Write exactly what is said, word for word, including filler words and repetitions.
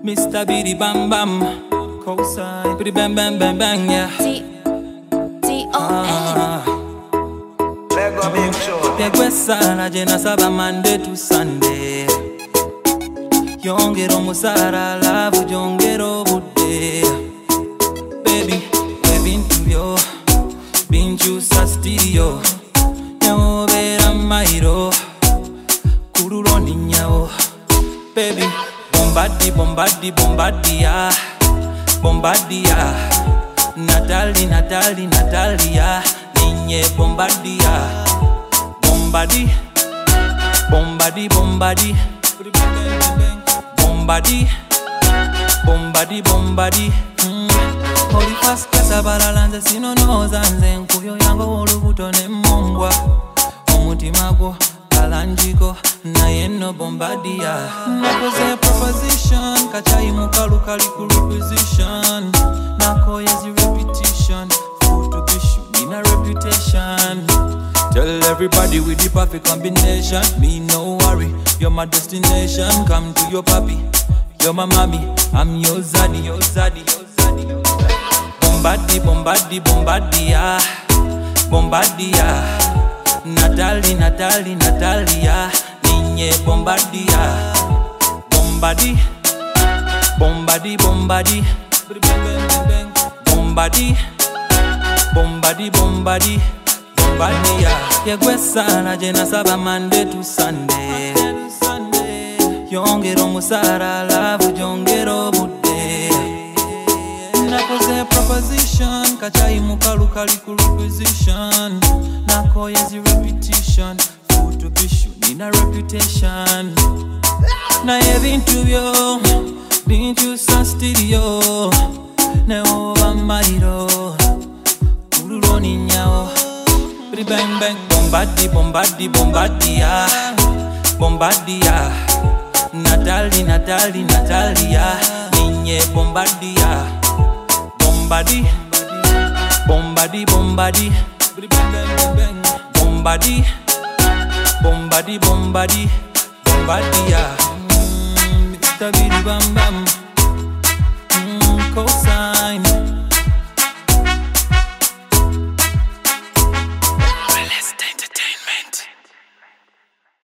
Mister Bidi Bam Bam, cosign, Bidi Bang Bang Bang Bang, yeah. T T O N. Lego Big Show. Tegwesa na jena saba Monday to Sunday. Yongero musara love jongero bude. Baby, we been to yo, been to Sastiyo. Nyo vera mairo, kururo ninyao. Baby, bombadi bombadi bombadia, bombadia. Natali Natali Natalia, ninye bombadia. Bombadi, bombadi bombadi. Bombadi, bombadi, bombadi. Mm. Holy fast kasabala lanze sino nozanze nkuyo yango olubuto ne mongwa. Omutima gwo kalanjiko na yeno bombadia. Nakoze proposition kachayi mukalu kali ku requisition. Nako yezi repetition food to bishu nina reputation. Tell everybody with the perfect combination. Me no worry, you're my destination. Come to your papi, you're my mommy. I'm your zaddy, your zaddy, your zaddy. Bombadi, bombadi, bombadia, bombadia. Natali, Natali, Natalia, ninye bombadia. Bombadi, bombadi, bombadi. Bombadi, bombadi, bombadi. Bombadia, yegwesa na jena saba Monday to Sunday. Yongero musara love jongero bude. Nakoze proposition kachayi mukalu kali ku requisition. Nako yezi repetition food to bishu nina reputation. Na ye bintu byo bintu sa studio. Ne oba mairo kururo ninyao. Bidi bang bang, bombadi, bombadi, bombadia, bombadia. Natali, Natali, Natalia, ninye bombadia. Bombadi, bombadi, bombadi. Bidi bang bang bang, bombadi, bombadi, bombadi, bombadia. Mm, Mister Bidi Bam Bam, mm, cosign.